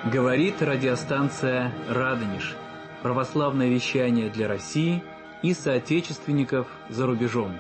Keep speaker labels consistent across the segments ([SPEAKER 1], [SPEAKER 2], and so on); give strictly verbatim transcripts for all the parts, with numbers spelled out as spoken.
[SPEAKER 1] Говорит радиостанция «Радонеж». Православное вещание для России и соотечественников за рубежом.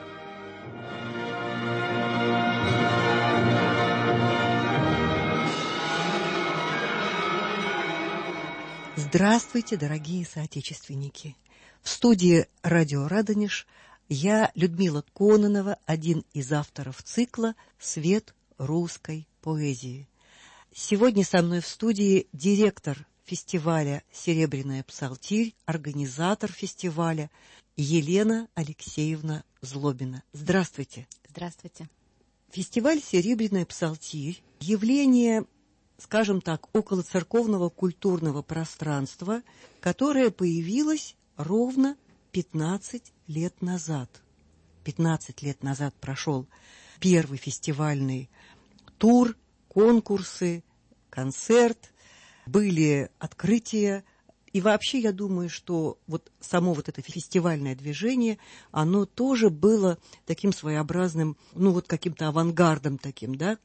[SPEAKER 2] Здравствуйте, дорогие соотечественники! В студии «Радио Радонеж» я, Людмила Кононова, один из авторов цикла «Свет русской поэзии». Сегодня со мной в студии директор фестиваля «Серебряная псалтирь», организатор фестиваля Елена Алексеевна Злобина. Здравствуйте.
[SPEAKER 3] Здравствуйте.
[SPEAKER 2] Фестиваль «Серебряная псалтирь» – явление, скажем так, около церковного культурного пространства, которое появилось ровно пятнадцать лет назад. пятнадцать лет назад прошел первый фестивальный тур, конкурсы, концерт, были открытия. И вообще, я думаю, что вот само вот это фестивальное движение, оно тоже было таким своеобразным, ну вот каким-то авангардом таким, да.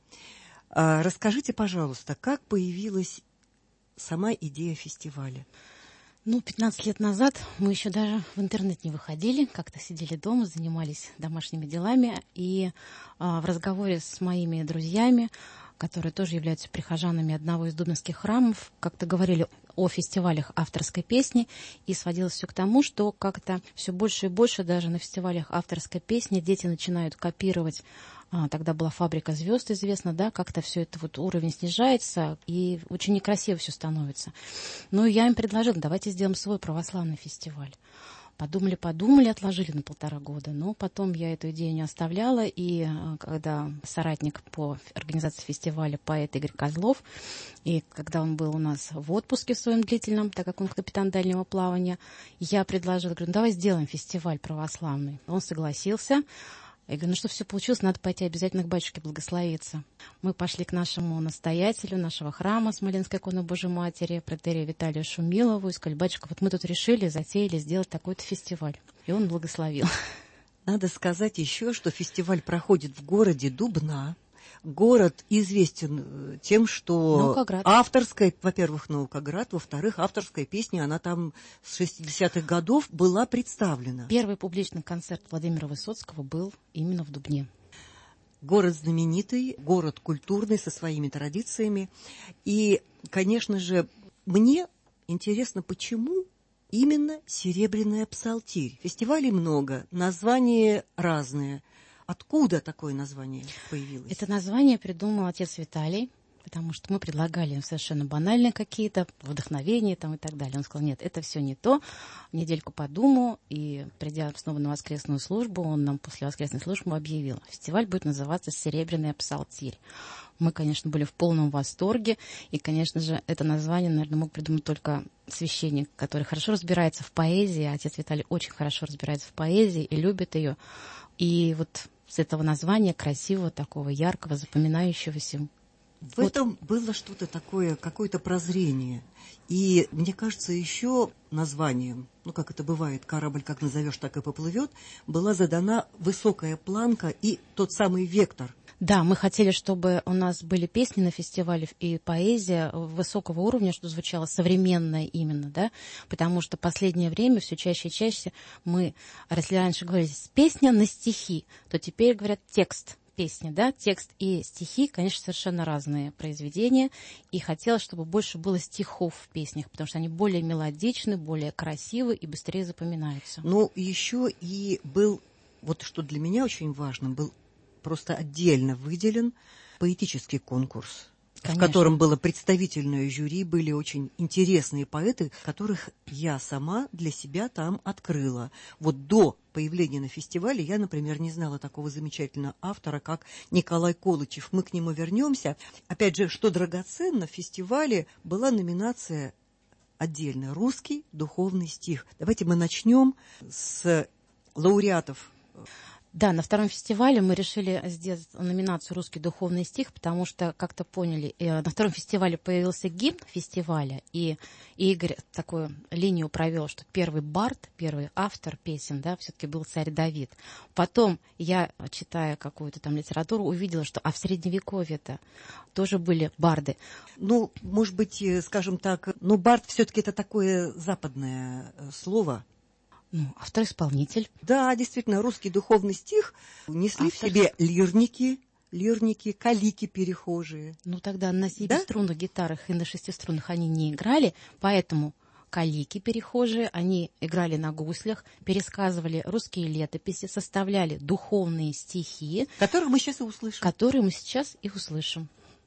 [SPEAKER 2] А расскажите, пожалуйста, как появилась сама идея фестиваля?
[SPEAKER 3] Ну, пятнадцать лет назад мы еще даже в интернет не выходили, как-то сидели дома, занимались домашними делами. И а, в разговоре с моими друзьями, которые тоже являются прихожанами одного из дубновских храмов, как-то говорили о фестивалях авторской песни, и сводилось все к тому, что как-то все больше и больше даже на фестивалях авторской песни дети начинают копировать. А, тогда была «Фабрика звезд» известна, да, как-то все это вот уровень снижается, и очень некрасиво все становится. Ну, и я им предложила, давайте сделаем свой православный фестиваль. Подумали, подумали, отложили на полтора года. Но потом я эту идею не оставляла, и когда соратник по организации фестиваля, поэт Игорь Козлов, и когда он был у нас в отпуске в своем длительном, так как он капитан дальнего плавания, я предложила, говорю, ну давай сделаем фестиваль православный. Он согласился. Я говорю, ну что, все получилось, надо пойти обязательно к батюшке благословиться. Мы пошли к нашему настоятелю нашего храма Смоленской иконы Божьей Матери, протоиерею Виталию Шумилову, и сказали, батюшка, вот мы тут решили, затеяли сделать такой-то фестиваль. И он благословил.
[SPEAKER 2] Надо сказать еще, что фестиваль проходит в городе Дубна. Город известен тем, что
[SPEAKER 3] Наукоград.
[SPEAKER 2] Авторская, во-первых, Наукоград, во-вторых, авторская песня, она там с шестидесятых годов была представлена.
[SPEAKER 3] Первый публичный концерт Владимира Высоцкого был именно в Дубне.
[SPEAKER 2] Город знаменитый, город культурный, со своими традициями. И, конечно же, мне интересно, почему именно «Серебряная псалтирь». Фестивалей много, названия разные. Откуда такое название появилось?
[SPEAKER 3] Это название придумал отец Виталий, потому что мы предлагали им совершенно банальные какие-то вдохновения там и так далее. Он сказал, нет, это все не то. Недельку подумал, и придя снова на воскресную службу, он нам после воскресной службы объявил, фестиваль будет называться «Серебряная псалтирь». Мы, конечно, были в полном восторге, и, конечно же, это название, наверное, мог придумать только священник, который хорошо разбирается в поэзии. Отец Виталий очень хорошо разбирается в поэзии и любит ее. И вот с этого названия красивого, такого яркого, запоминающегося.
[SPEAKER 2] В
[SPEAKER 3] вот.
[SPEAKER 2] этом было что-то такое, какое-то прозрение. И, мне кажется, еще названием, ну, как это бывает, корабль как назовешь, так и поплывет, была задана высокая планка и тот самый вектор.
[SPEAKER 3] Да, мы хотели, чтобы у нас были песни на фестивале и поэзия высокого уровня, что звучало современное именно, да, потому что в последнее время все чаще и чаще мы, если раньше говорили «песня на стихи», то теперь говорят «текст». Песни, да, текст и стихи, конечно, совершенно разные произведения, и хотелось, чтобы больше было стихов в песнях, потому что они более мелодичны, более красивы и быстрее запоминаются.
[SPEAKER 2] Ну, еще и был, вот что для меня очень важно, был просто отдельно выделен поэтический конкурс,
[SPEAKER 3] Конечно.
[SPEAKER 2] В котором было представительное жюри, были очень интересные поэты, которых я сама для себя там открыла. Вот до появления на фестивале я, например, не знала такого замечательного автора, как Николай Колычев. Мы к нему вернемся. Опять же, что драгоценно, в фестивале была номинация отдельно «Русский духовный стих». Давайте мы начнем с лауреатов.
[SPEAKER 3] Да, на втором фестивале мы решили сделать номинацию «Русский духовный стих», потому что как-то поняли, э, на втором фестивале появился гимн фестиваля, и, и Игорь такую линию провел, что первый бард, первый автор песен, да, все-таки был царь Давид. Потом я, читая какую-то там литературу, увидела, что а в Средневековье-то тоже были барды.
[SPEAKER 2] Ну, может быть, скажем так, но бард все-таки это такое западное слово.
[SPEAKER 3] Ну, автор-исполнитель.
[SPEAKER 2] Да, действительно, русский духовный стих несли
[SPEAKER 3] Автор...
[SPEAKER 2] в себе лирники, лирники, калики перехожие.
[SPEAKER 3] Ну, тогда на
[SPEAKER 2] да?
[SPEAKER 3] семиструнных гитарах и на шестиструнных они не играли, поэтому калики перехожие, они играли на гуслях, пересказывали русские летописи, составляли духовные стихи,
[SPEAKER 2] которые мы сейчас и услышим.
[SPEAKER 3] Которые мы сейчас и услышим.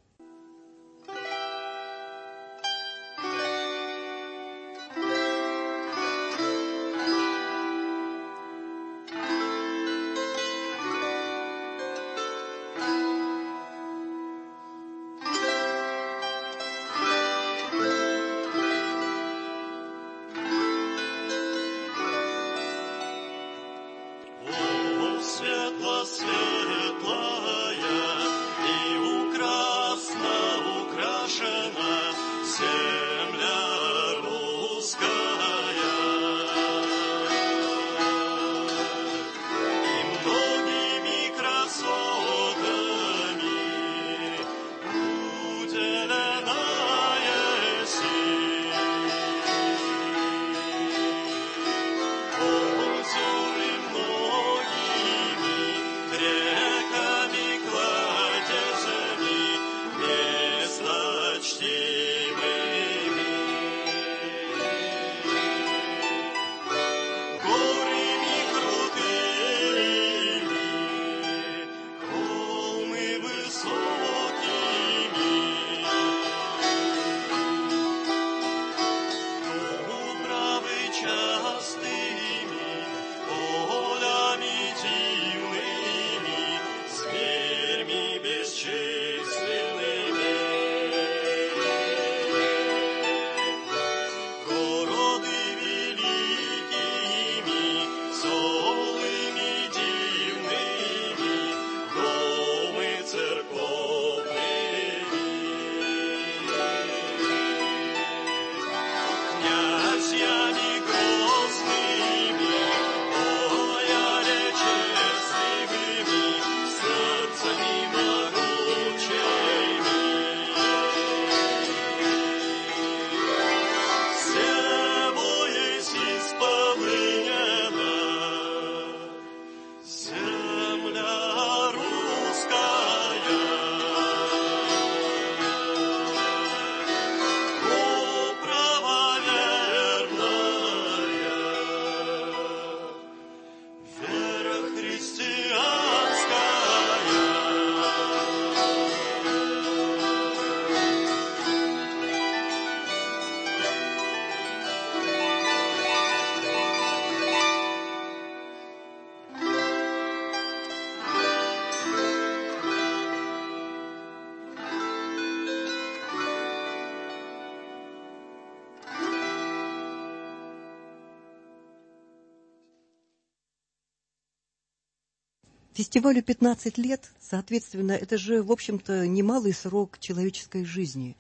[SPEAKER 2] Фестивалю пятнадцать лет, соответственно, это же, в общем-то, немалый срок человеческой жизни.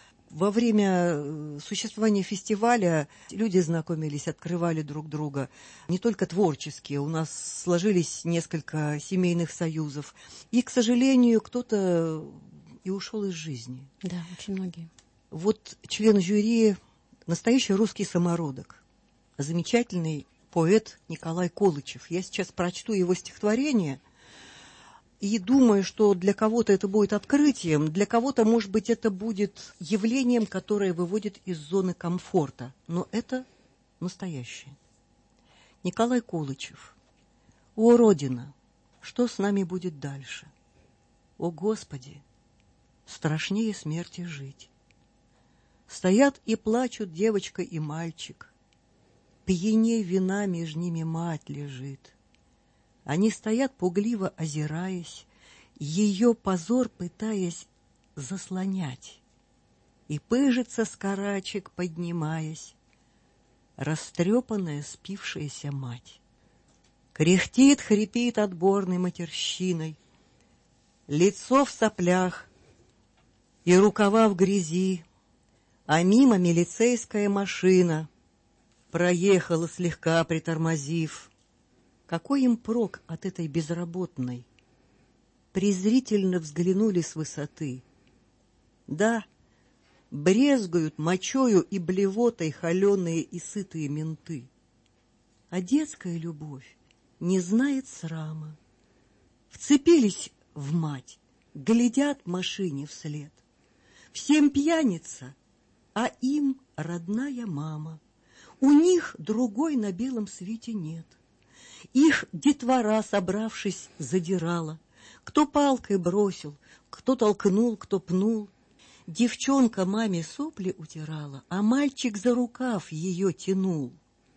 [SPEAKER 2] Во время существования фестиваля люди знакомились, открывали друг друга, не только творчески, у нас сложились несколько семейных союзов. И, к сожалению, кто-то и ушел из жизни.
[SPEAKER 3] Да, очень многие.
[SPEAKER 2] Вот член жюри, настоящий русский самородок, замечательный поэт Николай Колычев. Я сейчас прочту его стихотворение и думаю, что для кого-то это будет открытием, для кого-то, может быть, это будет явлением, которое выводит из зоны комфорта. Но это настоящее. Николай Колычев. О, Родина, что с нами будет дальше? О, Господи, страшнее смерти жить. Стоят и плачут девочка и мальчик. Пьяней вина меж ними мать лежит. Они стоят, пугливо озираясь, ее позор пытаясь заслонять. И пыжится скорачек, поднимаясь, растрепанная спившаяся мать. Кряхтит, хрипит отборной матерщиной, лицо в соплях и рукава в грязи, а мимо милицейская машина проехала, слегка притормозив. Какой им прок от этой безработной? Презрительно взглянули с высоты. Да, брезгуют мочою и блевотой холеные и сытые менты. А детская любовь не знает срама. Вцепились в мать, глядят машине вслед. Всем пьяница, а им родная мама. У них другой на белом свете нет. Их детвора, собравшись, задирала. Кто палкой бросил, кто толкнул, кто пнул. Девчонка маме сопли утирала, а мальчик за рукав ее тянул.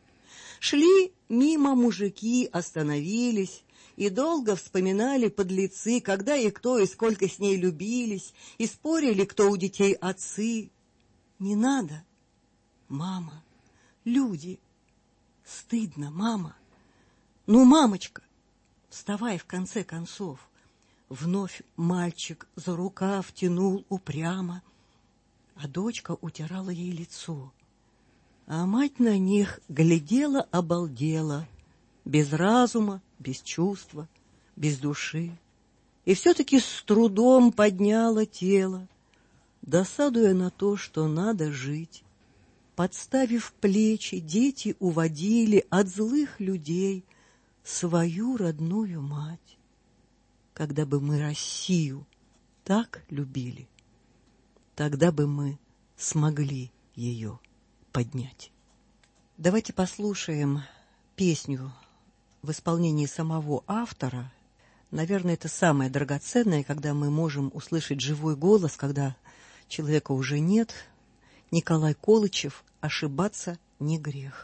[SPEAKER 2] Шли мимо мужики, остановились и долго вспоминали подлецы, когда и кто, и сколько с ней любились, и спорили, кто у детей отцы. Не надо, мама, люди, стыдно, мама. Ну, мамочка, вставай в конце концов. Вновь мальчик за рукав тянул упрямо, а дочка утирала ей лицо. А мать на них глядела, обалдела, без разума, без чувства, без души. И все-таки с трудом подняла тело, досадуя на то, что надо жить. Подставив плечи, дети уводили от злых людей свою родную мать. Когда бы мы Россию так любили, тогда бы мы смогли ее поднять. Давайте послушаем песню в исполнении самого автора. Наверное, это самое драгоценное, когда мы можем услышать живой голос, когда человека уже нет. Николай Колычев «Ошибаться не грех».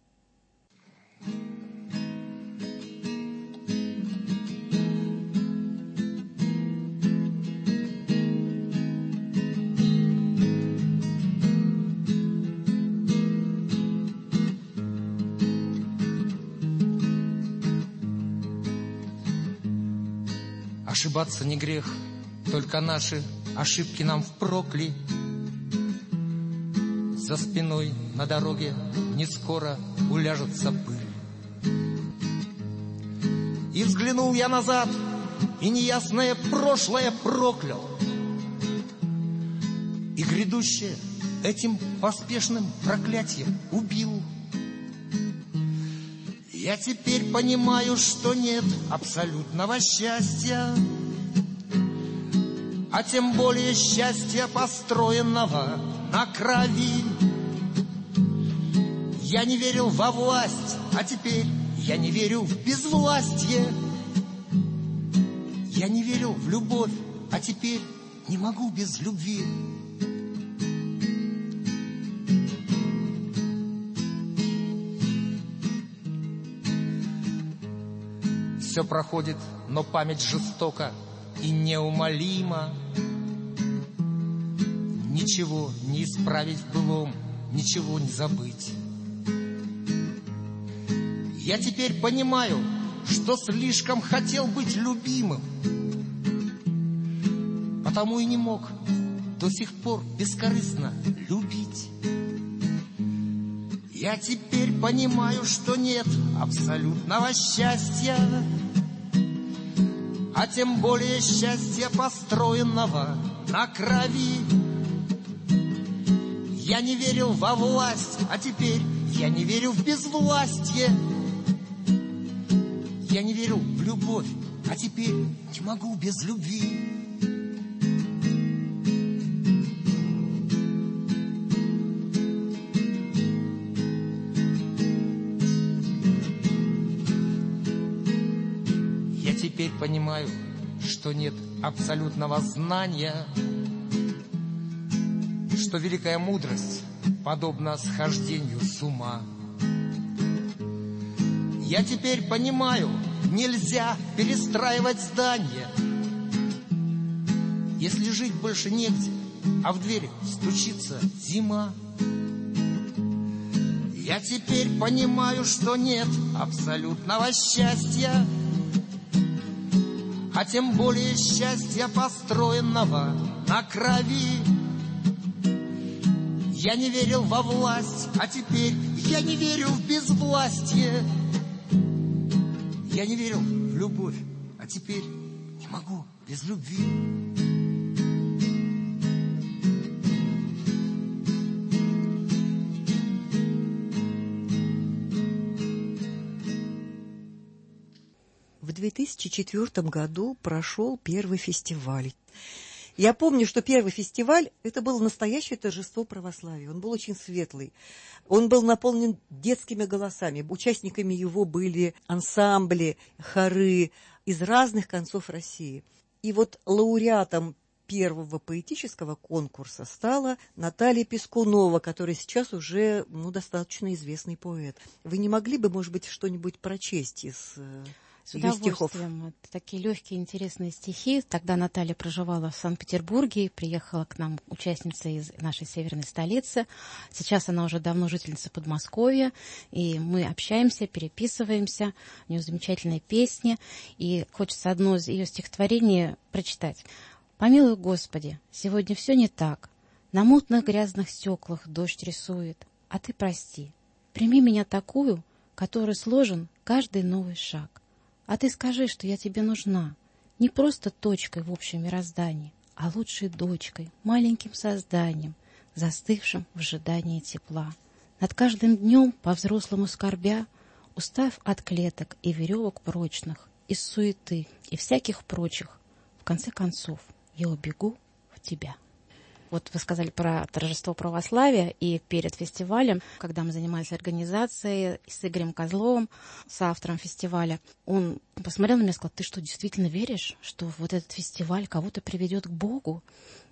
[SPEAKER 4] Ошибаться не грех, только наши ошибки нам впрокли. За спиной на дороге не скоро уляжется пыль. И взглянул я назад, и неясное прошлое проклял, и грядущее этим поспешным проклятием убил. Я теперь понимаю, что нет абсолютного счастья, а тем более счастья, построенного на крови. Я не верил во власть, а теперь я не верю в безвластье. Я не верил в любовь, а теперь не могу без любви. Все проходит, но память жестока и неумолима. Ничего не исправить в былом, ничего не забыть. Я теперь понимаю, что слишком хотел быть любимым, потому и не мог до сих пор бескорыстно любить. Я теперь понимаю, что нет абсолютного счастья, а тем более счастья, построенного на крови. Я не верил во власть, а теперь я не верю в безвластье. Я не верил в любовь, а теперь не могу без любви. Я теперь понимаю, что нет абсолютного знания, что великая мудрость подобна схождению с ума. Я теперь понимаю, нельзя перестраивать здание, если жить больше негде, а в двери стучится зима. Я теперь понимаю, что нет абсолютного счастья, а тем более счастья, построенного на крови. Я не верил во власть, а теперь я не верю в безвластие. Я не верил в любовь, а теперь не могу без любви.
[SPEAKER 2] В две тысячи четвёртом году прошел первый фестиваль. Я помню, что первый фестиваль – это было настоящее торжество православия. Он был очень светлый. Он был наполнен детскими голосами. Участниками его были ансамбли, хоры из разных концов России. И вот лауреатом первого поэтического конкурса стала Наталья Пискунова, которая сейчас уже ну, достаточно известный поэт. Вы не могли бы, может быть, что-нибудь прочесть из...
[SPEAKER 3] С удовольствием. Это такие легкие, интересные стихи. Тогда Наталья проживала в Санкт-Петербурге, приехала к нам участница из нашей северной столицы. Сейчас она уже давно жительница Подмосковья, и мы общаемся, переписываемся. У нее замечательные песни, и хочется одно из ее стихотворений прочитать. «Помилуй, Господи, сегодня все не так. На мутных грязных стеклах дождь рисует. А ты прости, прими меня такую, которой сложен каждый новый шаг. А ты скажи, что я тебе нужна, не просто точкой в общем мироздании, а лучшей дочкой, маленьким созданием, застывшим в ожидании тепла. Над каждым днем по-взрослому скорбя, устав от клеток и веревок прочных, из суеты и всяких прочих, в конце концов я убегу в тебя». Вот вы сказали про торжество православия, и перед фестивалем, когда мы занимались организацией с Игорем Козловым, с автором фестиваля, он посмотрел на меня и сказал: ты что, действительно веришь, что вот этот фестиваль кого-то приведет к Богу?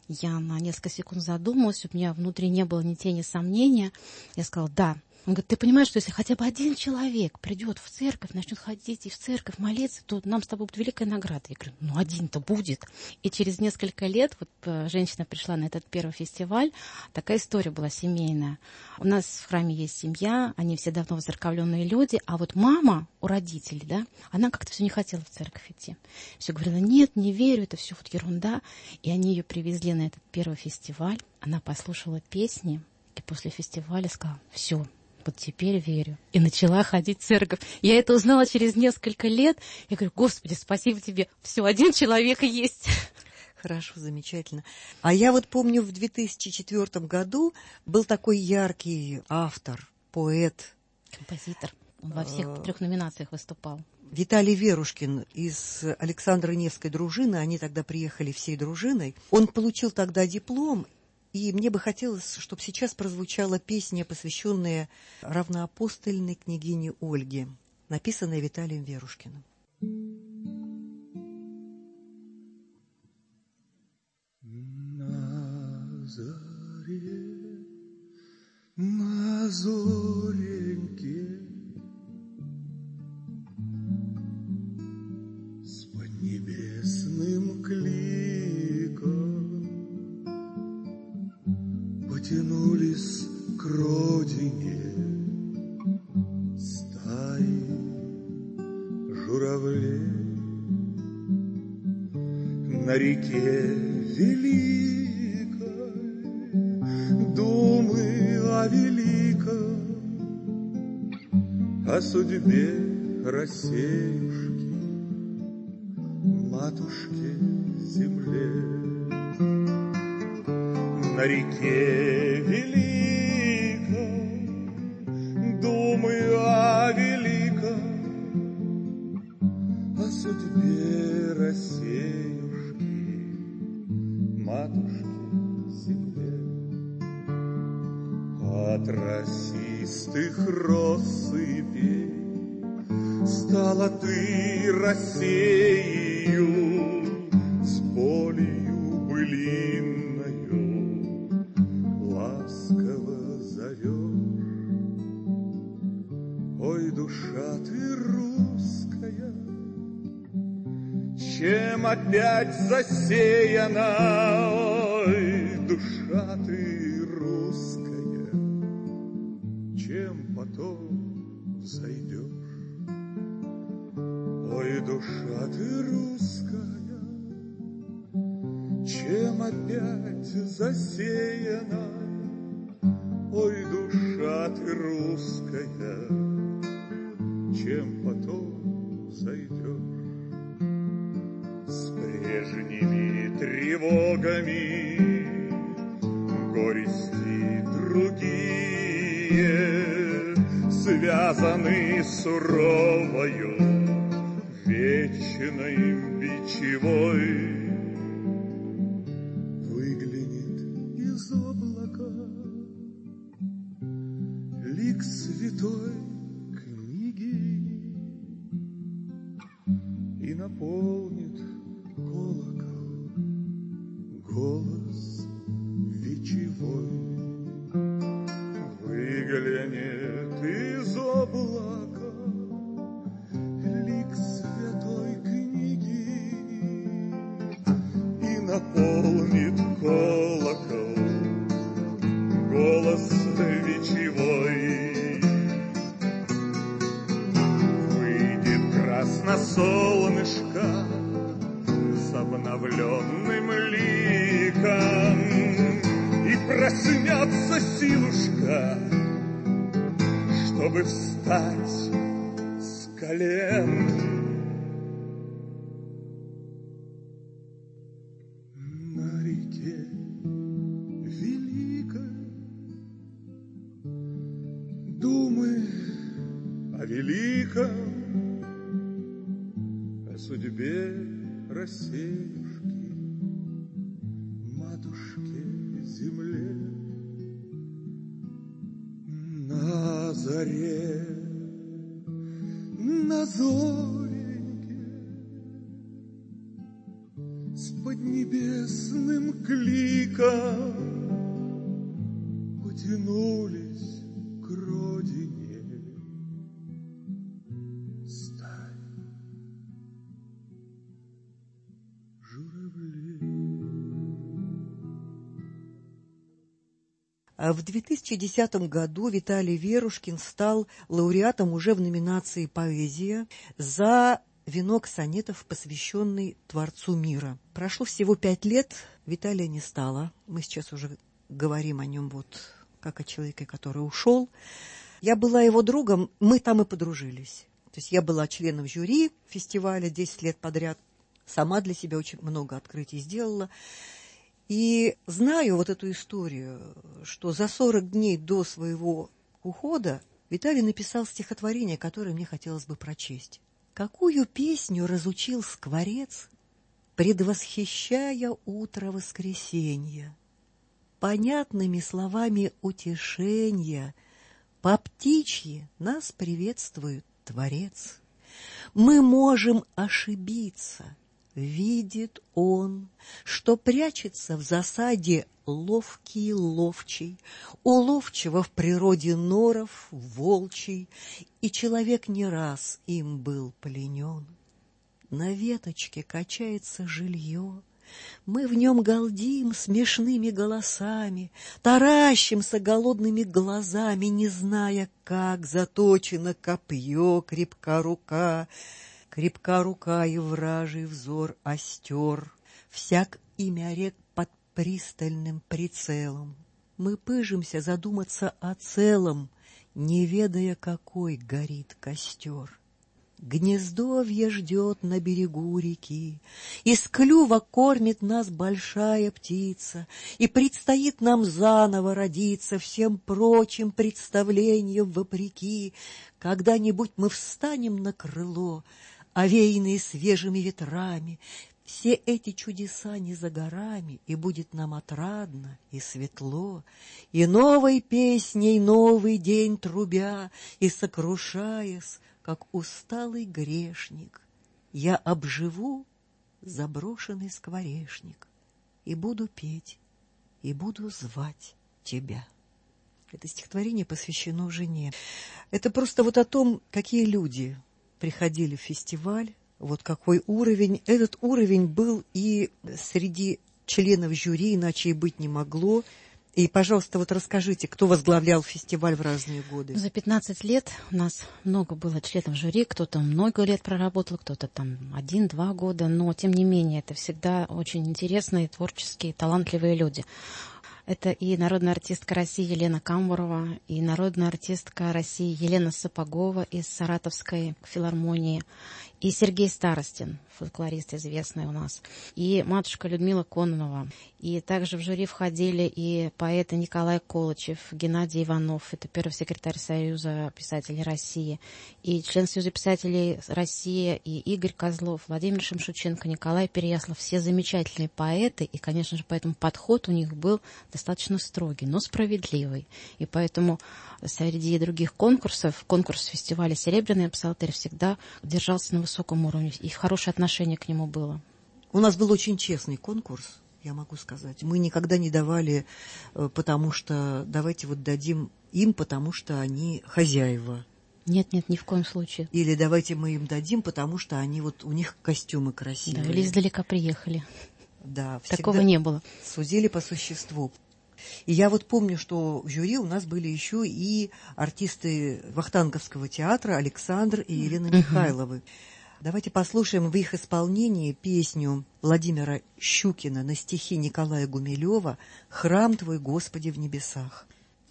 [SPEAKER 3] Я на несколько секунд задумалась, у меня внутри не было ни тени сомнения. Я сказала: да. Он говорит: ты понимаешь, что если хотя бы один человек придет в церковь, начнет ходить и в церковь молиться, то нам с тобой будет великая награда. Я говорю: ну один-то будет. И через несколько лет вот женщина пришла на этот первый фестиваль. Такая история была семейная. У нас в храме есть семья, они все давно воцерковленные люди, а вот мама у родителей, да, она как-то все не хотела в церковь идти. Все говорила: нет, не верю, это все вот ерунда. И они ее привезли на этот первый фестиваль. Она послушала песни и после фестиваля сказала: все, вот теперь верю. И начала ходить в церковь. Я это узнала через несколько лет. Я говорю: Господи, спасибо тебе. Все, один человек есть.
[SPEAKER 2] Хорошо, замечательно. А я вот помню, в две тысячи четвёртом году был такой яркий автор, поэт.
[SPEAKER 3] Композитор. Он во всех трех номинациях выступал.
[SPEAKER 2] Виталий Верушкин из Александра Невской дружины. Они тогда приехали всей дружиной. Он получил тогда диплом. И мне бы хотелось, чтобы сейчас прозвучала песня, посвященная равноапостольной княгине Ольге, написанная Виталием Верушкиным.
[SPEAKER 5] На заре, на зореньке, с поднебесным кликом потянулись к родине стаи журавлей. На реке великой думы о великом, о судьбе Россиюшки, матушке земле. На реке великой думы о великом, о судьбе Россиюшки, матушке земле. От росистых россыпей стала ты Россией, с полью былинною ласково зовешь. Ой, душа ты русская, чем опять засеяна? Ой, душа ты русская, чем под зайдешь. Ой, душа ты русская, чем опять засеяна? Ой, душа ты русская, чем потом зайдешь? С прежними тревогами, горести другие, связаны суровою вечной бичевой. Выглянет из облака лик святой книги и наполнит колокол голос вечевой. Выглянет из облака лик святой книги и наполнит колокол голос вечевой. Выйдет красносолнышко с обновленным ликом, и проснется силушка, чтобы встать с колен. На реке великой думы о великом, о судьбе Россиюшки, матушке земле. На заре, на зореньке, с поднебесным кликом потянулись к родине стаи журавлей.
[SPEAKER 2] В две тысячи десятом году Виталий Верушкин стал лауреатом уже в номинации «Поэзия» за венок сонетов, посвященный Творцу мира. Прошло всего пять лет, Виталия не стало. Мы сейчас уже говорим о нем вот как о человеке, который ушел. Я была его другом, мы там и подружились. То есть я была членом жюри фестиваля десять лет подряд, сама для себя очень много открытий сделала. И знаю вот эту историю, что за сорок дней до своего ухода Виталий написал стихотворение, которое мне хотелось бы прочесть. «Какую песню разучил скворец, предвосхищая утро воскресенья? Понятными словами утешения по птичьи нас приветствует Творец. Мы можем ошибиться». Видит он, что прячется в засаде ловкий ловчий, у ловчего в природе норов волчий, и человек не раз им был пленен. На веточке качается жилье, мы в нем галдим смешными голосами, таращимся голодными глазами, не зная, как заточено копье, крепка рука. Крепка рука и вражий взор остер, всяк имя рек под пристальным прицелом. Мы пыжимся задуматься о целом, не ведая, какой горит костер. Гнездовье ждет на берегу реки, из клюва кормит нас большая птица, и предстоит нам заново родиться всем прочим представлениям вопреки. Когда-нибудь мы встанем на крыло, овеянные свежими ветрами, все эти чудеса не за горами, и будет нам отрадно и светло, и новой песней новый день трубя, и сокрушаясь, как усталый грешник, я обживу заброшенный скворечник и буду петь, и буду звать тебя. Это стихотворение посвящено жене. Это просто вот о том, какие люди приходили в фестиваль, вот какой уровень. Этот уровень был и среди членов жюри, иначе и быть не могло. И, пожалуйста, вот расскажите, кто возглавлял фестиваль в разные годы?
[SPEAKER 3] За пятнадцать лет у нас много было членов жюри, кто-то много лет проработал, кто-то там один-два года, но, тем не менее, это всегда очень интересные, творческие, талантливые люди. Это и народная артистка России Елена Камбурова, и народная артистка России Елена Сапогова из Саратовской филармонии, и Сергей Старостин, фольклорист известный у нас, и матушка Людмила Кононова. И также в жюри входили и поэты Николай Колычев, Геннадий Иванов, это первый секретарь Союза писателей России, и член Союза писателей России, и Игорь Козлов, Владимир Шемшученко, Николай Переяслав. Все замечательные поэты, и, конечно же, поэтому подход у них был достаточно строгий, но справедливый. И поэтому среди других конкурсов, конкурс фестиваля «Серебряный псалтырь» всегда держался на высоком уровне, и хорошее отношение к нему было.
[SPEAKER 2] У нас был очень честный конкурс, я могу сказать. Мы никогда не давали, потому что давайте вот дадим им, потому что они хозяева.
[SPEAKER 3] Нет, нет, ни в коем случае.
[SPEAKER 2] Или давайте мы им дадим, потому что они вот у них костюмы красивые.
[SPEAKER 3] Да, или издалека приехали.
[SPEAKER 2] Да,
[SPEAKER 3] такого не было.
[SPEAKER 2] Судили по существу. И я вот помню, что в жюри у нас были еще и артисты Вахтанговского театра Александр и Елена uh-huh. Михайловы. Давайте послушаем в их исполнении песню Владимира Щукина на стихи Николая Гумилева «Храм твой, Господи, в небесах».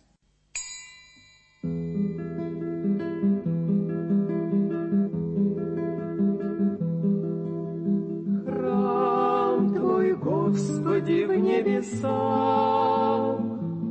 [SPEAKER 6] Храм твой, Господи, в небесах,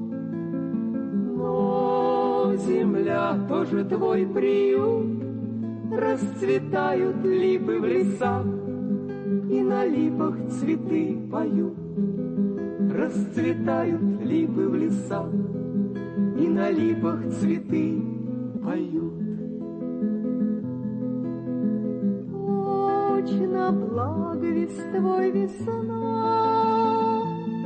[SPEAKER 6] но земля тоже твой приют. Расцветают липы в лесах, и на липах цветы поют. Расцветают липы в лесах, и на липах цветы поют. Точно благовествуй весна,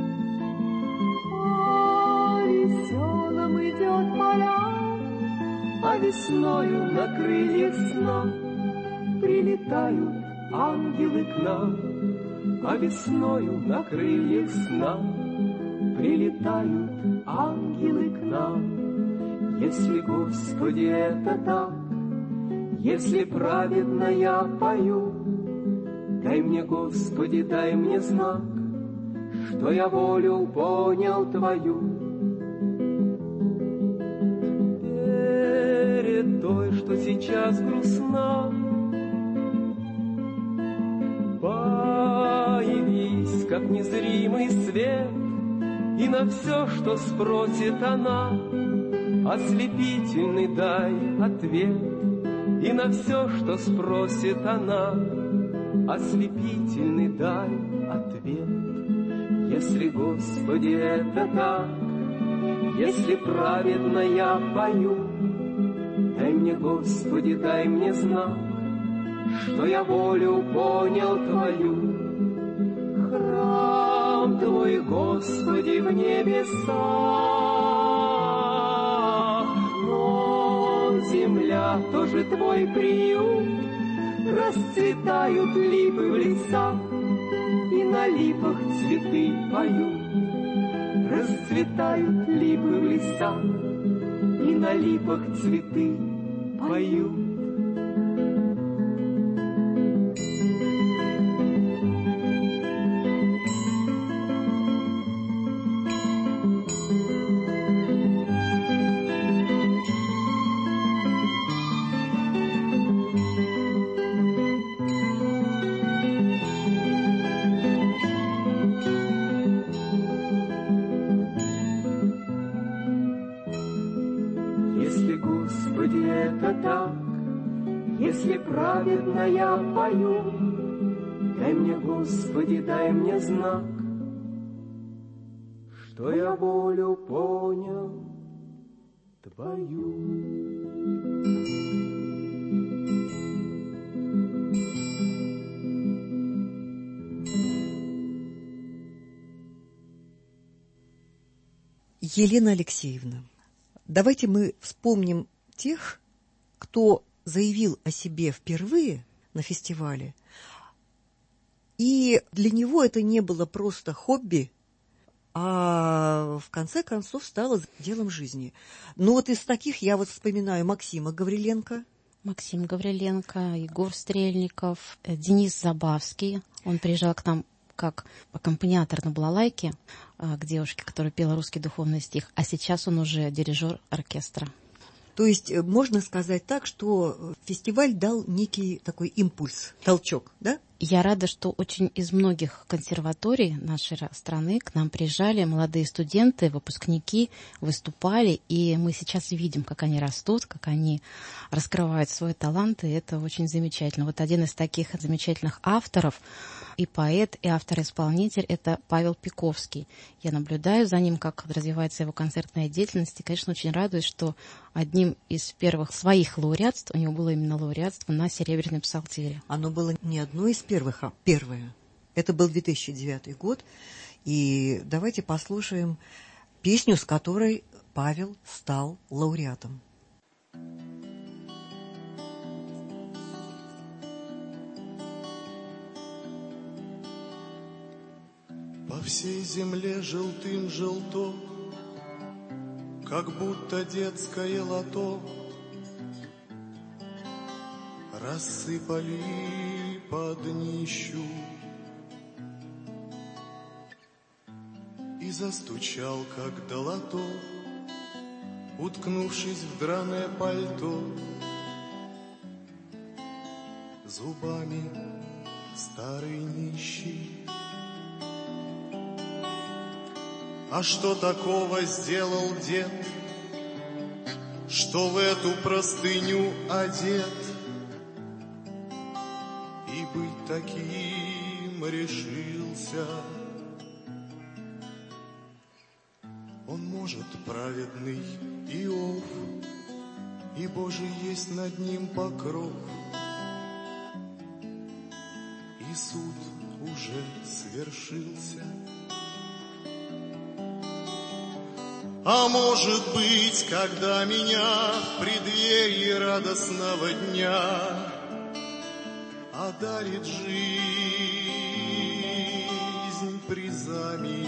[SPEAKER 6] по веселым идет поля, а весною на крыльях сна прилетают ангелы к нам, а весною на крыльях сна прилетают ангелы к нам. Если, Господи, это так, если праведно я пою, дай мне, Господи, дай мне знак, что я волю понял Твою. Той, что сейчас грустна, появись, как незримый свет, и на все, что спросит она, ослепительный дай ответ. И на все, что спросит она, ослепительный дай ответ. Если, Господи, это так, если праведно я пою, дай мне, Господи, дай мне знак, что я волю понял Твою. Храм Твой, Господи, в небесах, но земля тоже Твой приют. Расцветают липы в лесах, и на липах цветы поют. Расцветают липы в лесах, и на липах цветы поют. Если праведно я пою, дай мне, Господи, дай мне знак, что я волю понял Твою.
[SPEAKER 2] Елена Алексеевна, давайте мы вспомним тех, кто заявил о себе впервые на фестивале, и для него это не было просто хобби, а в конце концов стало делом жизни. Ну вот из таких я вот вспоминаю Максима Гавриленко.
[SPEAKER 3] Максим Гавриленко, Егор Стрельников, Денис Забавский. Он приезжал к нам как аккомпаниатор на балалайке к девушке, которая пела русский духовный стих, а сейчас он уже дирижер оркестра.
[SPEAKER 2] То есть можно сказать так, что фестиваль дал некий такой импульс, толчок, да?
[SPEAKER 3] Я рада, что очень из многих консерваторий нашей страны к нам приезжали молодые студенты, выпускники, выступали, и мы сейчас видим, как они растут, как они раскрывают свой талант, и это очень замечательно. Вот один из таких замечательных авторов, и поэт, и автор-исполнитель — это Павел Пиковский. Я наблюдаю за ним, как развивается его концертная деятельность, и, конечно, очень радуюсь, что одним из первых своих лауреатств, у него было именно лауреатство на «Серебряной псалтире».
[SPEAKER 2] Оно было не одно из первых, а первое. Это был две тысячи девятый год, и давайте послушаем песню, с которой Павел стал лауреатом.
[SPEAKER 5] По всей земле желтым желто, как будто детское лото, рассыпали под днищу. И застучал, как долото, уткнувшись в драное пальто, зубами старый нищий. А что такого сделал дед, что в эту простыню одет, и быть таким решился? Он может праведный Иов, и Божий есть над ним покров, и суд уже свершился. А может быть, когда меня в преддверии радостного дня одарит жизнь призами,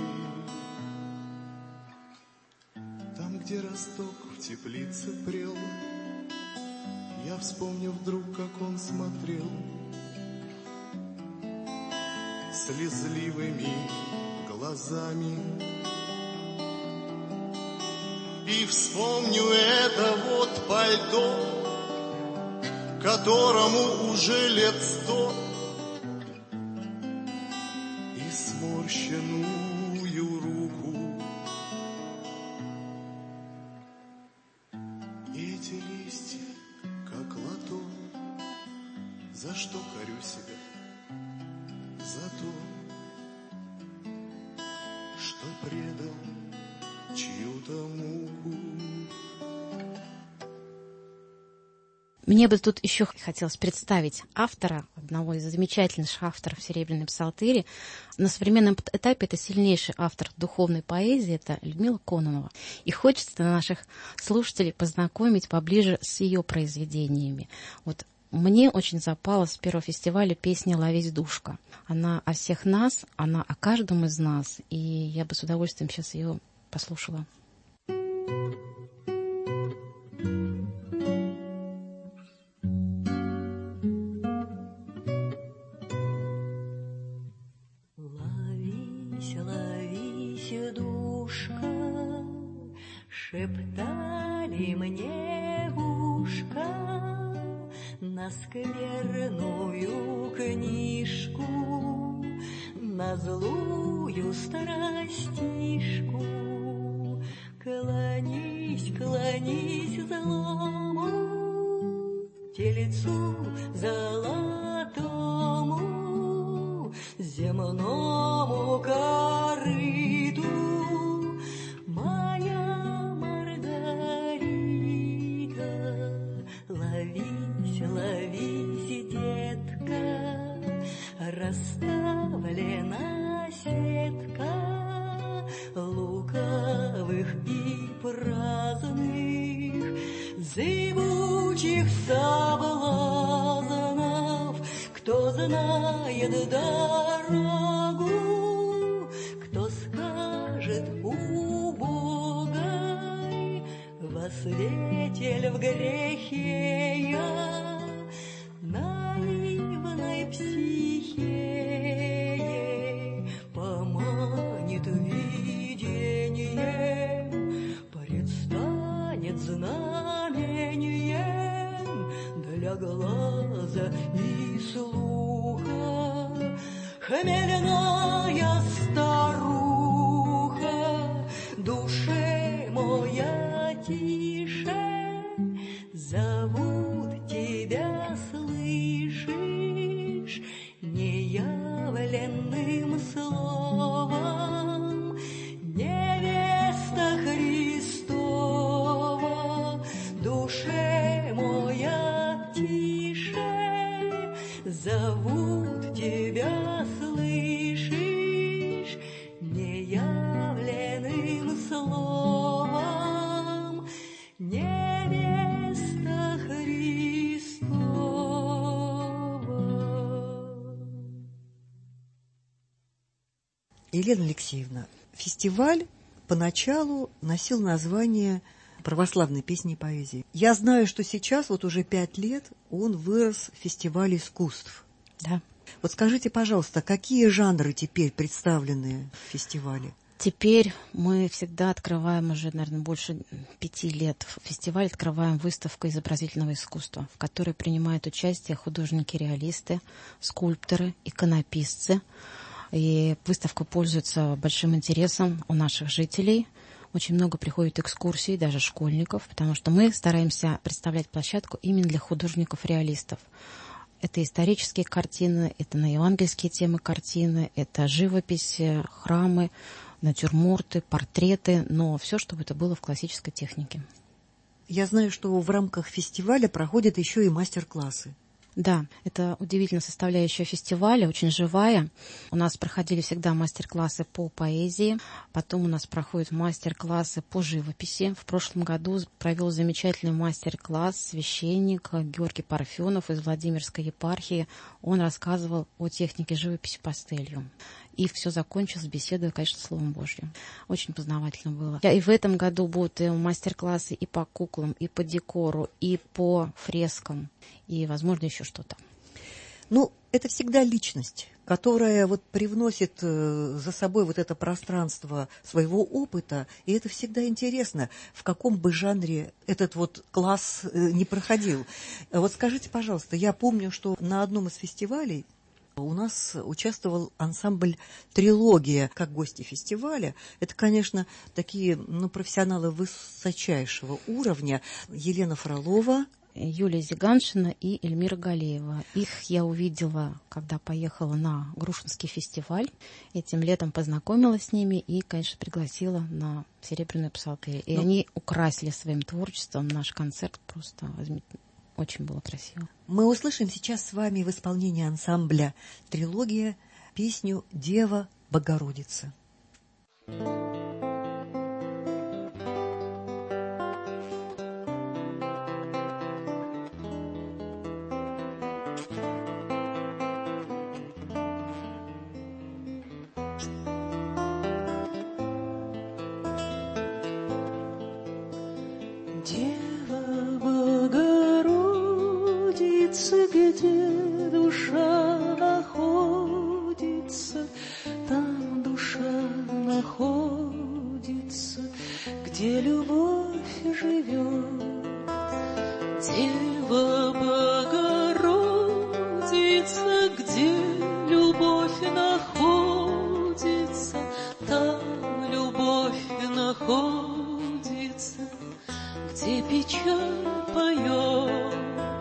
[SPEAKER 5] там, где росток в теплице прел, я вспомню вдруг, как он смотрел слезливыми глазами. И вспомню это вот пальто, которому уже лет сто, и сморщенную руку. И эти листья, как лото, за что корю себя? За то, что предал чью-то муку.
[SPEAKER 3] Мне бы тут еще хотелось представить автора, одного из замечательнейших авторов «Серебряной псалтыри». На современном этапе это сильнейший автор духовной поэзии, это Людмила Кононова. И хочется наших слушателей познакомить поближе с ее произведениями. Вот мне очень запала с первого фестиваля песня «Ловись, душка». Она о всех нас, она о каждом из нас, и я бы с удовольствием сейчас ее послушала.
[SPEAKER 7] Ловись, ловись, душка, шептали мне в ушко на скверную книжку, на злую страстишку. Клонись, клонись злому тельцу золотому, земному корыту, моя Маргарита. Ловись, ловись, детка, расставлена сетка лукавых и праздных, зыбучих соблазнов. Кто знает дорогу, кто скажет убогой, во свете ль в грехе я, наивной психеей поманит видение, предстанет знамением для глаза и слуха. Хмельная старуха, душе моя тише, зовут тебя, слышишь, неявленным словом, невеста Христова, душе моя тише, зовут тебя, слышишь, неявленным словом, невеста Христова.
[SPEAKER 2] Елена Алексеевна, фестиваль поначалу носил название православной песни и поэзии. Я знаю, что сейчас, вот уже пять лет, он вырос в фестиваль искусств.
[SPEAKER 3] Да.
[SPEAKER 2] Вот скажите, пожалуйста, какие жанры теперь представлены в фестивале?
[SPEAKER 3] Теперь мы всегда открываем, уже, наверное, больше пяти лет фестиваль, открываем выставку изобразительного искусства, в которой принимают участие художники-реалисты, скульпторы, иконописцы. И выставка пользуется большим интересом у наших жителей. Очень много приходит экскурсий, даже школьников, потому что мы стараемся представлять площадку именно для художников-реалистов. Это исторические картины, это на евангельские темы картины, это живопись, храмы, натюрморты, портреты, но все, чтобы это было в классической технике.
[SPEAKER 2] Я знаю, что в рамках фестиваля проходят еще и мастер-классы.
[SPEAKER 3] Да, это удивительная составляющая фестиваля, очень живая. У нас проходили всегда мастер-классы по поэзии, потом у нас проходят мастер-классы по живописи. В прошлом году провел замечательный мастер-класс священник Георгий Парфенов из Владимирской епархии. Он рассказывал о технике живописи пастелью. И все закончилось беседой, конечно, Словом Божьим. Очень познавательно было. И в этом году будут мастер-классы и по куклам, и по декору, и по фрескам, и, возможно, еще что-то.
[SPEAKER 2] Ну, это всегда личность, которая вот привносит за собой вот это пространство своего опыта, и это всегда интересно, в каком бы жанре этот вот класс не проходил. Вот скажите, пожалуйста, я помню, что на одном из фестивалей у нас участвовал ансамбль «Трилогия» как гости фестиваля. Это, конечно, такие ну, профессионалы высочайшего уровня. Елена Фролова,
[SPEAKER 3] Юлия Зиганшина и Эльмира Галеева. Их я увидела, когда поехала на Грушинский фестиваль. Этим летом познакомилась с ними и, конечно, пригласила на «Серебряную псалтырь». И ну, они украсили своим творчеством наш концерт. Просто очень было красиво.
[SPEAKER 2] Мы услышим сейчас с вами в исполнении ансамбля «Трилогия» песню «Дева Богородица».
[SPEAKER 7] Где душа находится, там душа находится, где любовь живет. Дева Богородица, где любовь находится, там любовь находится, где печаль поет.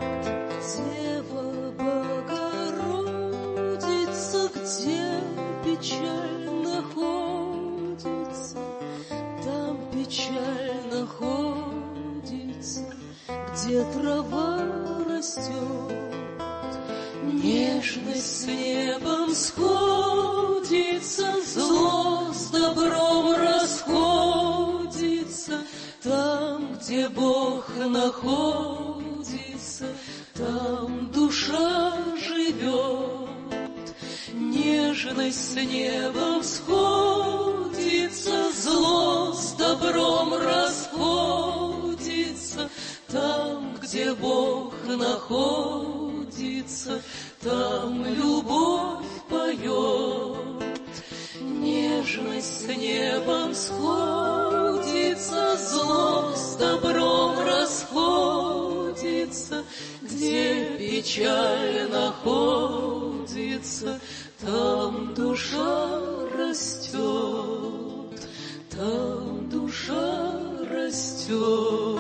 [SPEAKER 7] Печаль находится, там печаль находится, где трава растет. Нежность с небом сходится, зло с добром расходится, там, где Бог находится, там душа живет. Нежность с небом сходится, зло находится, там любовь поет. Нежность с небом сходится, зло с добром расходится. Где печаль находится, там душа растет, там душа растет.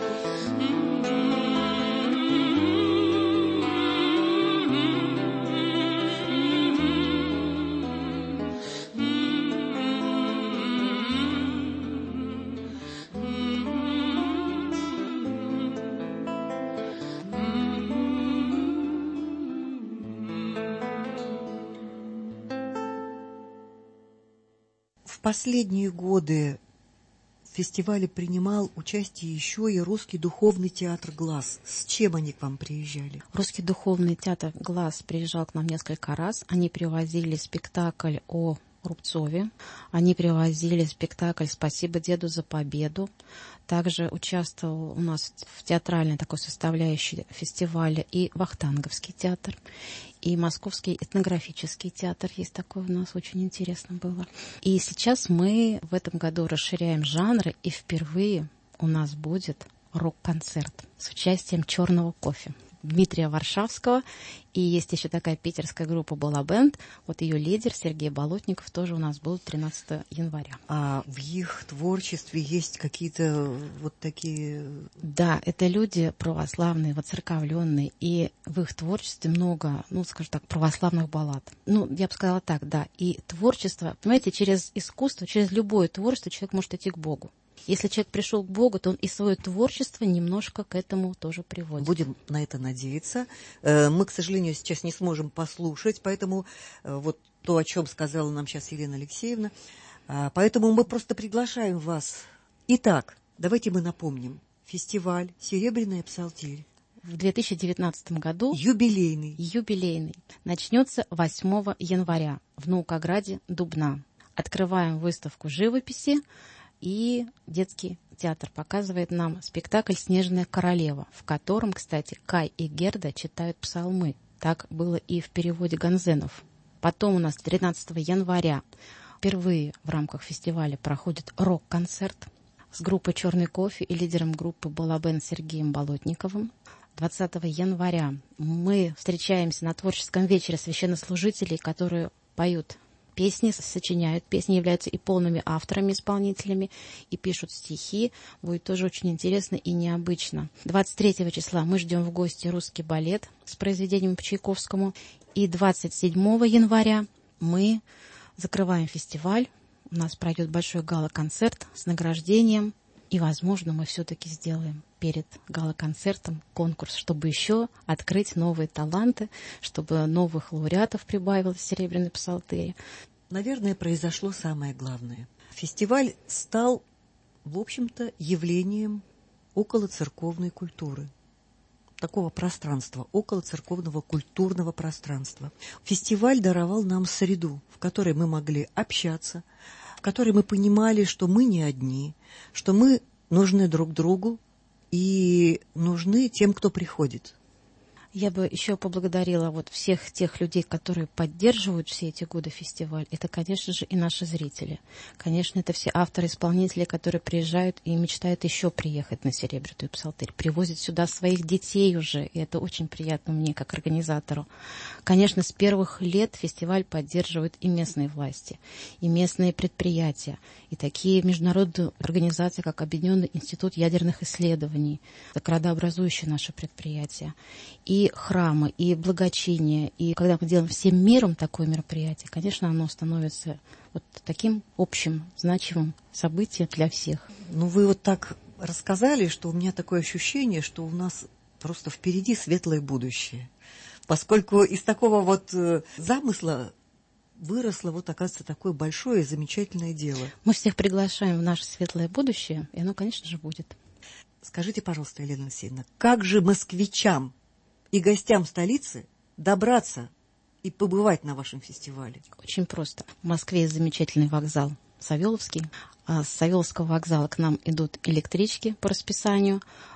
[SPEAKER 2] В последние годы в фестивале принимал участие еще и Русский духовный театр «Глаз». С чем они к вам приезжали?
[SPEAKER 3] Русский духовный театр «Глаз» приезжал к нам несколько раз. Они привозили спектакль о Рубцове. Они привозили спектакль «Спасибо деду за победу». Также участвовал у нас в театральной такой составляющей фестиваля и Вахтанговский театр, и Московский этнографический театр. Есть такой у нас, очень интересно было. И сейчас мы в этом году расширяем жанры, и впервые у нас будет рок-концерт с участием «Черного кофе» Дмитрия Варшавского. И есть еще такая питерская группа «Балабенд». Вот ее лидер Сергей Болотников тоже у нас был тринадцатого января.
[SPEAKER 2] А в их творчестве есть какие-то вот такие...
[SPEAKER 3] Да, это люди православные, воцерковленные, и в их творчестве много, ну, скажем так, православных баллад. Ну, я бы сказала так, да. И творчество, понимаете, через искусство, через любое творчество человек может идти к Богу. Если человек пришел к Богу, то он и свое творчество немножко к этому тоже приводит.
[SPEAKER 2] Будем на это надеяться. Мы, к сожалению, сейчас не сможем послушать, поэтому вот то, о чем сказала нам сейчас Елена Алексеевна. Поэтому мы просто приглашаем вас. Итак, давайте мы напомним. Фестиваль «Серебряная псалтирь».
[SPEAKER 3] В две тысячи девятнадцатом году
[SPEAKER 2] юбилейный.
[SPEAKER 3] Юбилейный. Начнется восьмого января в Наукограде Дубна. Открываем выставку живописи. И детский театр показывает нам спектакль «Снежная королева», в котором, кстати, Кай и Герда читают псалмы. Так было и в переводе Ганзенов. Потом у нас тринадцатого января впервые в рамках фестиваля проходит рок-концерт с группой «Черный кофе» и лидером группы «Балабенд» Сергеем Болотниковым. двадцатого января мы встречаемся на творческом вечере священнослужителей, которые поют песни, сочиняют песни, являются и полными авторами-исполнителями, и пишут стихи. Будет тоже очень интересно и необычно. двадцать третьего числа мы ждем в гости русский балет с произведением по Чайковскому. И двадцать седьмого января мы закрываем фестиваль. У нас пройдет большой гала-концерт с награждением. И, возможно, мы все-таки сделаем перед гала-концертом конкурс, чтобы еще открыть новые таланты, чтобы новых лауреатов прибавилось в «Серебряной псалтыри».
[SPEAKER 2] Наверное, произошло самое главное. Фестиваль стал, в общем-то, явлением околоцерковной культуры. Такого пространства, околоцерковного культурного пространства. Фестиваль даровал нам среду, в которой мы могли общаться, в которой мы понимали, что мы не одни, что мы нужны друг другу и нужны тем, кто приходит.
[SPEAKER 3] Я бы еще поблагодарила вот всех тех людей, которые поддерживают все эти годы фестиваль. Это, конечно же, и наши зрители. Конечно, это все авторы-исполнители, которые приезжают и мечтают еще приехать на «Серебряную псалтырь. Привозят сюда своих детей уже, и это очень приятно мне, как организатору. Конечно, с первых лет фестиваль поддерживают и местные власти, и местные предприятия, и такие международные организации, как Объединенный институт ядерных исследований, как градообразующие наши предприятия. И храмы, и благочиние. И когда мы делаем всем миром такое мероприятие, конечно, оно становится вот таким общим, значимым событием для всех.
[SPEAKER 2] Ну, вы вот так рассказали, что у меня такое ощущение, что у нас просто впереди светлое будущее. Поскольку из такого вот замысла выросло, вот, оказывается, такое большое и замечательное дело.
[SPEAKER 3] Мы всех приглашаем в наше светлое будущее, и оно, конечно же, будет.
[SPEAKER 2] Скажите, пожалуйста, Елена Алексеевна, как же москвичам и гостям столицы добраться и побывать на вашем фестивале?
[SPEAKER 3] Очень просто. В Москве есть замечательный вокзал Савеловский. А с Савеловского вокзала к нам идут электрички по расписанию.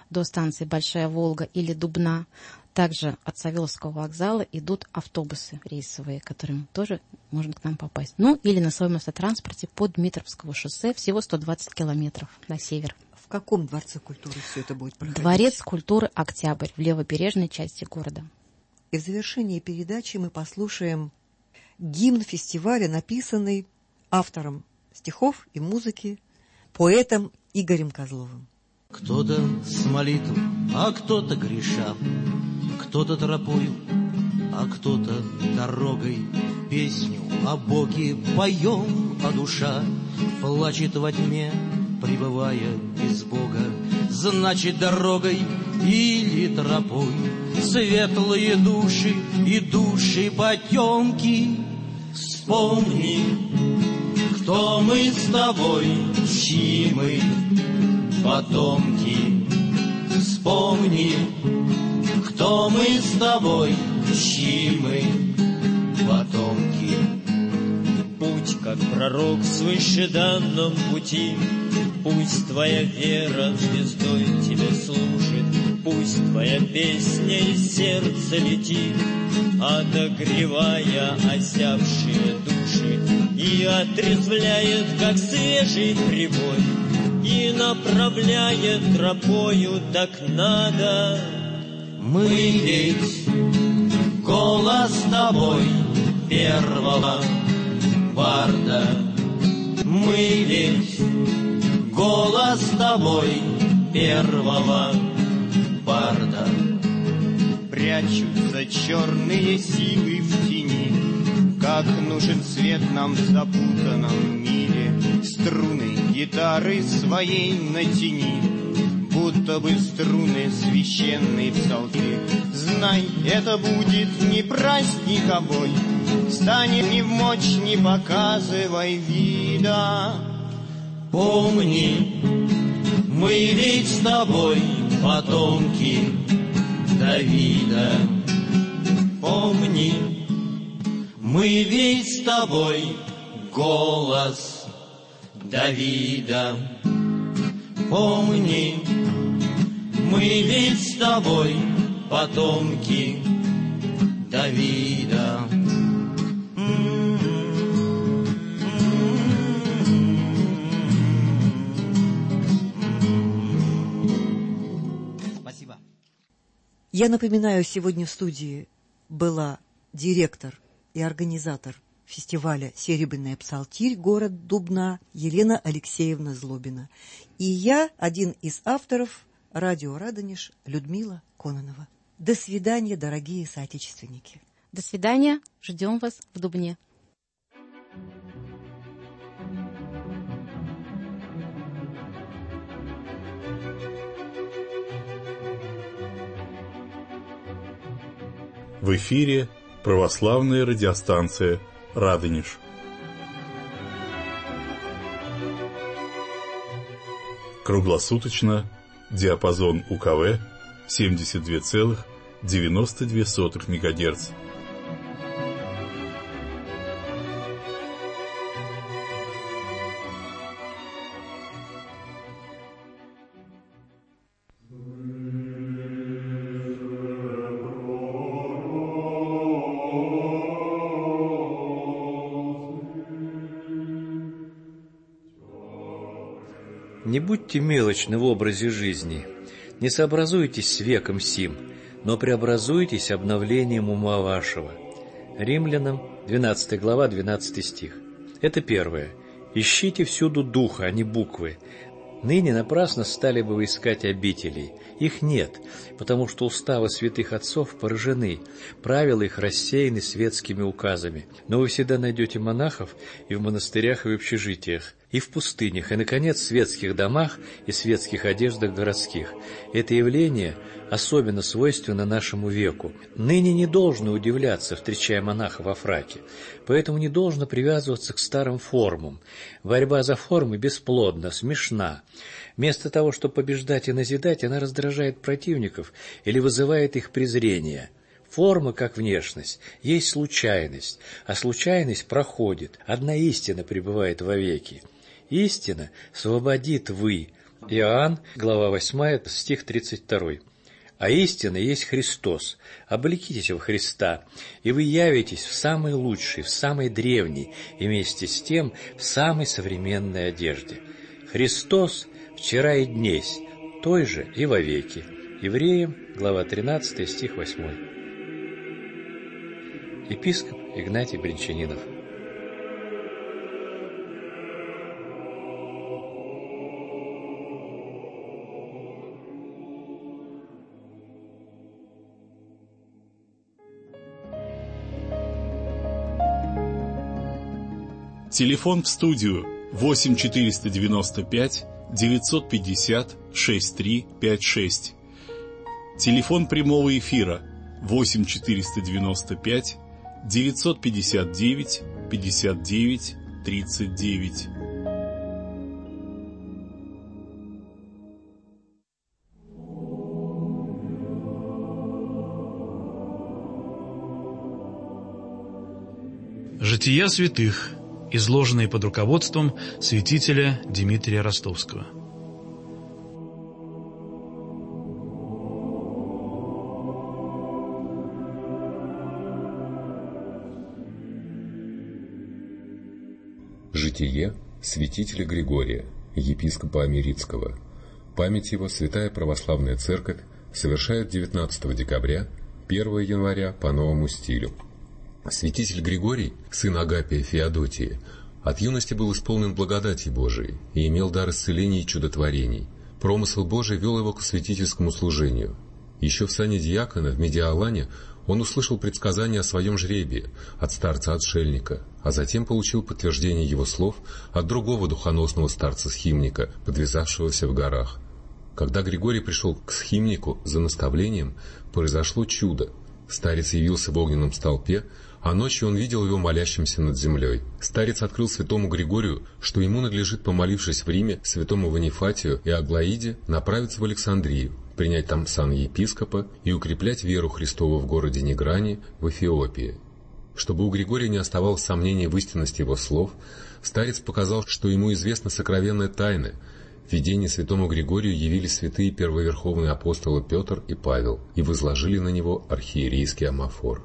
[SPEAKER 3] до станции Большая Волга или Дубна. Также от Савеловского вокзала идут автобусы рейсовые, которыми тоже можно к нам попасть. Ну, или на своем автотранспорте по Дмитровскому шоссе, всего сто двадцать километров на север.
[SPEAKER 2] В каком Дворце культуры все это будет проходить?
[SPEAKER 3] Дворец культуры «Октябрь» в левобережной части города.
[SPEAKER 2] И в завершении передачи мы послушаем гимн фестиваля, написанный автором стихов и музыки, поэтом Игорем Козловым.
[SPEAKER 4] Кто-то с молитвой, а кто-то греша, кто-то тропою, а кто-то дорогой. Песню о Боге поем, а душа плачет во тьме, пребывая без Бога. Значит, дорогой или тропой светлые души и души потемки. Вспомни, кто мы с тобой, чьи мы потомки. Вспомни, кто мы с тобой, чьи мы потомки.
[SPEAKER 8] Путь, как пророк, свыше данном пути. Пусть твоя вера звездой тебе служит, пусть твоя песня из сердца летит, отогревая осявшие души и отрезвляет, как свежий прибой, и направляет тропою так надо.
[SPEAKER 4] Мы ведь голос тобой первого барда. Мы ведь голос тобой первого барда.
[SPEAKER 9] Прячутся черные силы в тени, как нужен свет нам в запутанном мире. Струны гитары своей натяни, будто бы струны священной псалки. Знай, это будет не праздник, а бой. Станет не в мочь, не показывай вида.
[SPEAKER 4] Помни, мы ведь с тобой потомки Давида. Помни, мы ведь с тобой голос Давида. Помни, мы ведь с тобой потомки Давида. Спасибо.
[SPEAKER 2] Я напоминаю, сегодня в студии была директор и организатор фестиваля «Серебряная псалтирь», город Дубна, Елена Алексеевна Злобина. И я, один из авторов радио «Радонеж», Людмила Кононова. До свидания, дорогие соотечественники.
[SPEAKER 3] До свидания. Ждем вас в Дубне.
[SPEAKER 10] В эфире православная радиостанция «Радонеж». Круглосуточно диапазон УКВ семьдесят два целых девяносто две сотых мегагерц.
[SPEAKER 11] Не будьте мелочны в образе жизни, не сообразуйтесь с веком сим, но преобразуйтесь обновлением ума вашего. Римлянам, двенадцатая глава, двенадцатый стих. Это первое. Ищите всюду духа, а не буквы. Ныне напрасно стали бы вы искать обителей. Их нет, потому что уставы святых отцов поражены, правила их рассеяны светскими указами. Но вы всегда найдете монахов и в монастырях, и в общежитиях, и в пустынях, и, наконец, в светских домах и светских одеждах городских. Это явление особенно свойственно нашему веку. Ныне не должно удивляться, встречая монаха во фраке, поэтому не должно привязываться к старым формам. Борьба за формы бесплодна, смешна. Вместо того, чтобы побеждать и назидать, она раздражает противников или вызывает их презрение. Форма, как внешность, есть случайность, а случайность проходит. Одна истина пребывает вовеки. Истина свободит вы, Иоанн, глава восьмая, стих тридцать второй. «А истина есть Христос. Облекитесь в Христа, и вы явитесь в самой лучшей, в самой древней, и вместе с тем в самой современной одежде. Христос вчера и днесь, той же и вовеки». Евреям, глава тринадцатая, стих восьмой. Епископ Игнатий Бринчанинов.
[SPEAKER 10] Телефон в студию восемь четыреста девяносто пять девятьсот пятьдесят шестьдесят три пятьдесят шесть. Телефон прямого эфира восемь четыреста девяносто пять девятьсот пятьдесят девять пятьдесят девять тридцать девять.
[SPEAKER 12] Жития святых, изложенные под руководством святителя Дмитрия Ростовского.
[SPEAKER 13] Житие святителя Григория, епископа Америцкого. Память его Святая Православная Церковь совершает девятнадцатого декабря, первого января по новому стилю. Святитель Григорий, сын Агапия Феодотии, от юности был исполнен благодати Божией и имел дар исцелений и чудотворений. Промысл Божий вел его к святительскому служению. Еще в сане диакона в Медиалане он услышал предсказание о своем жребии от старца-отшельника, а затем получил подтверждение его слов от другого духоносного старца-схимника, подвязавшегося в горах. Когда Григорий пришел к схимнику за наставлением, произошло чудо. Старец явился в огненном столпе, а ночью он видел его молящимся над землей. Старец открыл святому Григорию, что ему надлежит, помолившись в Риме святому Ванифатию и Аглаиде, направиться в Александрию, принять там сан епископа и укреплять веру Христову в городе Неграни в Эфиопии. Чтобы у Григория не оставалось сомнений в истинности его слов, старец показал, что ему известна сокровенная тайна. В видении святому Григорию явились святые первоверховные апостолы Петр и Павел и возложили на него архиерейский амафор.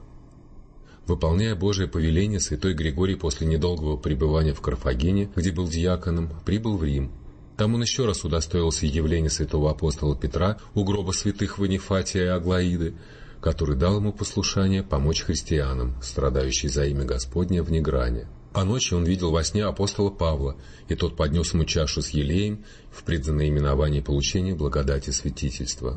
[SPEAKER 13] Выполняя Божие повеление, святой Григорий после недолгого пребывания в Карфагене, где был диаконом, прибыл в Рим. Там он еще раз удостоился явления святого апостола Петра у гроба святых Ванифатия и Аглаиды, который дал ему послушание помочь христианам, страдающим за имя Господне в Негране. А ночью он видел во сне апостола Павла, и тот поднес ему чашу с елеем в предзнаименовании получения благодати святительства.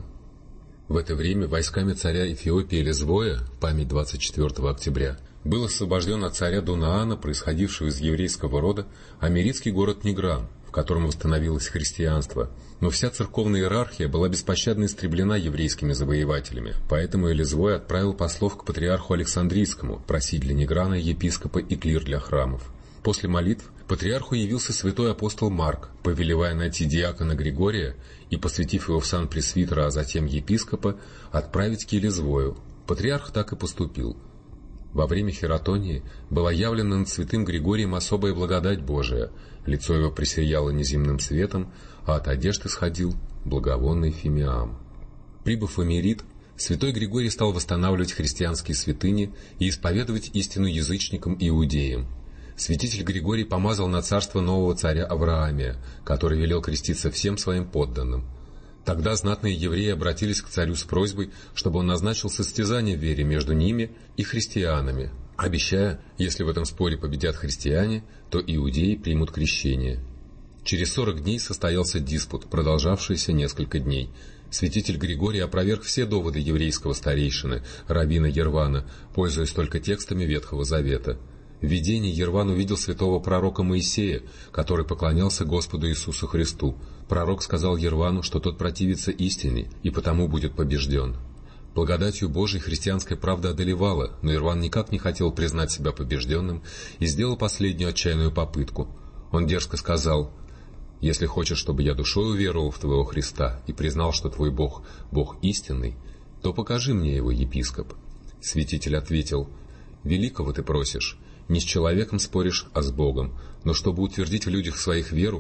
[SPEAKER 13] В это время войсками царя Эфиопии Лезвоя, память двадцать четвёртого октября, был освобожден от царя Дунаана, происходившего из еврейского рода, америцкий город Негран, в котором восстановилось христианство. Но вся церковная иерархия была беспощадно истреблена еврейскими завоевателями, поэтому Элизвой отправил послов к патриарху Александрийскому просить для Неграна епископа и клир для храмов. После молитв патриарху явился святой апостол Марк, повелевая найти диакона Григория и, посвятив его в сан пресвитера, а затем епископа, отправить к Елизвою. Патриарх так и поступил. Во время хератонии была явлена над святым Григорием особая благодать Божия, лицо его пресияло неземным светом, а от одежды сходил благовонный фимиам. Прибыв в Америт, святой Григорий стал восстанавливать христианские святыни и исповедовать истину язычникам и иудеям. Святитель Григорий помазал на царство нового царя Авраамия, который велел креститься всем своим подданным. Тогда знатные евреи обратились к царю с просьбой, чтобы он назначил состязание в вере между ними и христианами, обещая, если в этом споре победят христиане, то иудеи примут крещение. Через сорок дней состоялся диспут, продолжавшийся несколько дней. Святитель Григорий опроверг все доводы еврейского старейшины, раввина Ервана, пользуясь только текстами Ветхого Завета. В видении Ерван увидел святого пророка Моисея, который поклонялся Господу Иисусу Христу. Пророк сказал Ервану, что тот противится истине и потому будет побежден. Благодатью Божией христианская правда одолевала, но Ерван никак не хотел признать себя побежденным и сделал последнюю отчаянную попытку. Он дерзко сказал: «Если хочешь, чтобы я душой уверовал в твоего Христа и признал, что твой Бог — Бог истинный, то покажи мне его, епископ». Святитель ответил: «Великого ты просишь, не с человеком споришь, а с Богом, но чтобы утвердить в людях своих веру,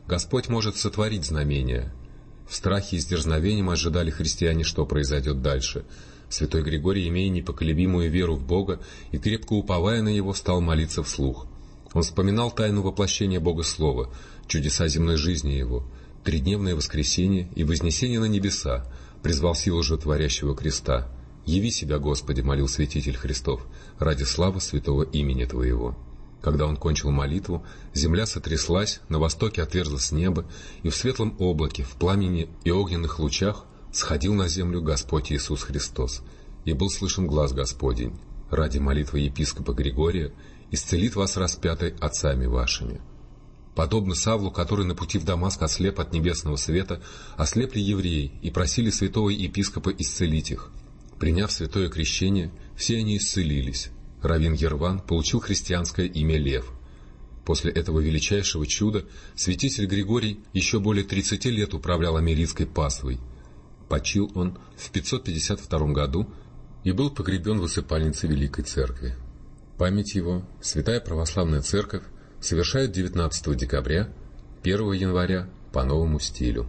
[SPEAKER 13] Господь может сотворить знамения. В страхе и с дерзновением ожидали христиане, что произойдет дальше. Святой Григорий, имея непоколебимую веру в Бога и крепко уповая на Него, стал молиться вслух. Он вспоминал тайну воплощения Бога Слова, чудеса земной жизни Его, тридневное воскресение и вознесение на небеса, призвал силу животворящего креста. «Яви себя, Господи», — молил святитель Христов, — «ради славы святого имени Твоего». Когда он кончил молитву, земля сотряслась, на востоке отверзлось небо, и в светлом облаке, в пламени и огненных лучах сходил на землю Господь Иисус Христос, и был слышен глас Господень: «Ради молитвы епископа Григория исцелит вас распятый отцами вашими». Подобно Савлу, который на пути в Дамаск ослеп от небесного света, ослепли евреи и просили святого епископа исцелить их. Приняв святое крещение, все они исцелились. Раввин Ерван получил христианское имя Лев. После этого величайшего чуда святитель Григорий еще более тридцати лет управлял америтской паствой. Почил он в пятьсот пятьдесят втором году и был погребен в усыпальнице Великой Церкви. Память его Святая Православная Церковь совершает девятнадцатого декабря, первого января по новому стилю.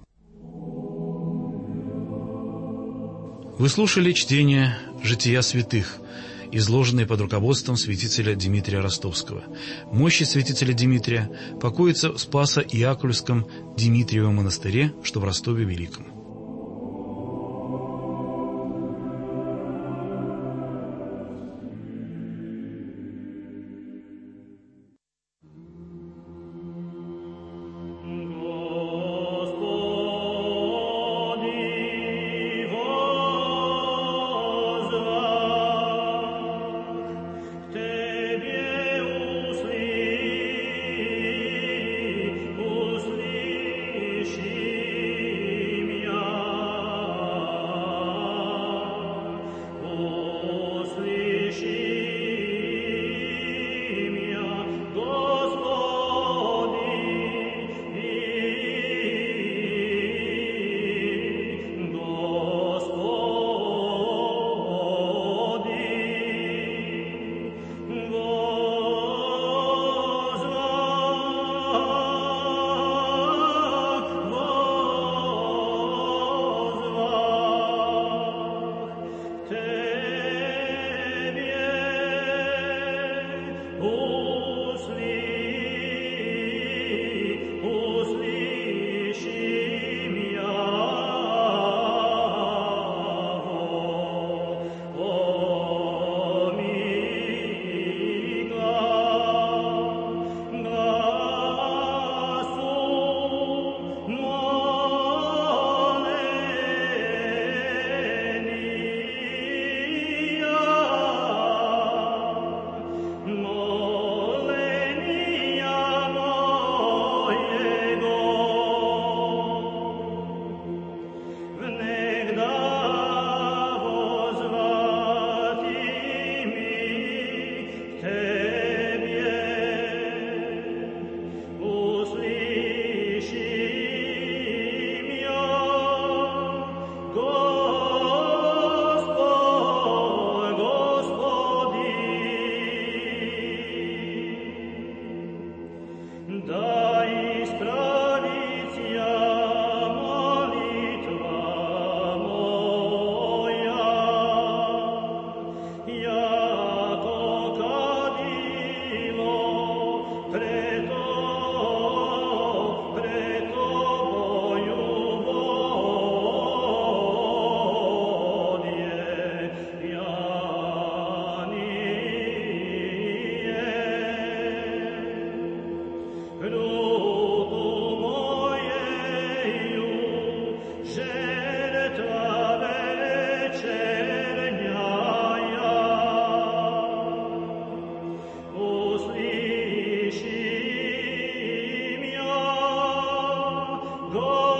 [SPEAKER 12] Вы слушали чтение «Жития святых», изложенные под руководством святителя Дмитрия Ростовского. Мощи святителя Дмитрия покоятся в Спасо-Иакульском Дмитриевом монастыре, что в Ростове Великом.
[SPEAKER 14] Go!